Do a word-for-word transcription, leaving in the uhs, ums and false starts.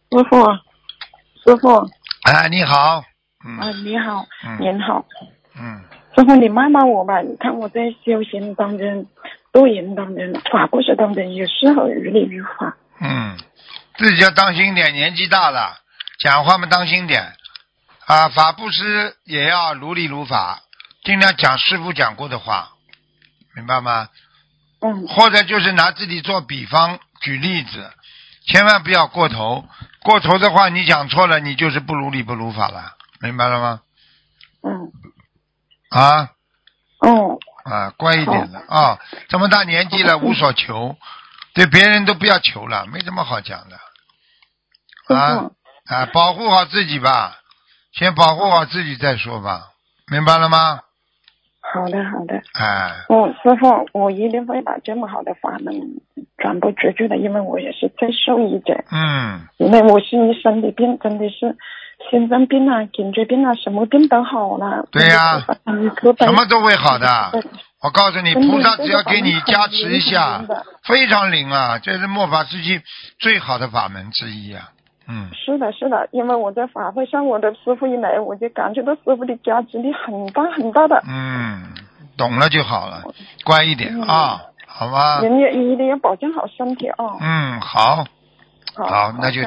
师傅，师傅， 哎，你好。嗯。 啊，你好， 嗯。 您好。 嗯。 师傅，你骂骂我吧。你看我在修行当中、读研当中、法故事当中，有时候如理如法。 嗯，自己要当心点，年纪大了，讲话嘛当心点啊。法布施也要如理如法，尽量讲师傅讲过的话，明白吗？ 嗯。 或者就是拿自己做比方举例子，千万不要过头。过头的话，你讲错了，你就是不如理不如法了，明白了吗？ 嗯。 啊。 哦。 啊，乖一点了啊！这么大年纪了，无所求，对别人都不要求了，没什么好讲的。啊啊，保护好自己吧，先保护好自己再说吧，明白了吗？ 好的，好的。 哎。 哦，师傅，我一定会把这么好的法门传播出去的，因为我也是最受益者。 嗯。 因为我是一身的病，真的是心脏病啊、颈椎病啊，什么病都好了。 对呀、啊，什么都会好的。我告诉你，菩萨只要给你加持一下，非常灵啊！这是末法时期最好的法门之一啊。嗯。 是的，是的，因为我在法会上，我的师傅一来，我就感觉到师傅的加持力很大很大的。 嗯，懂了就好了，乖一点、嗯、啊，好吗？ 人也一定要保证好身体啊。 嗯，好。 好， 好，那就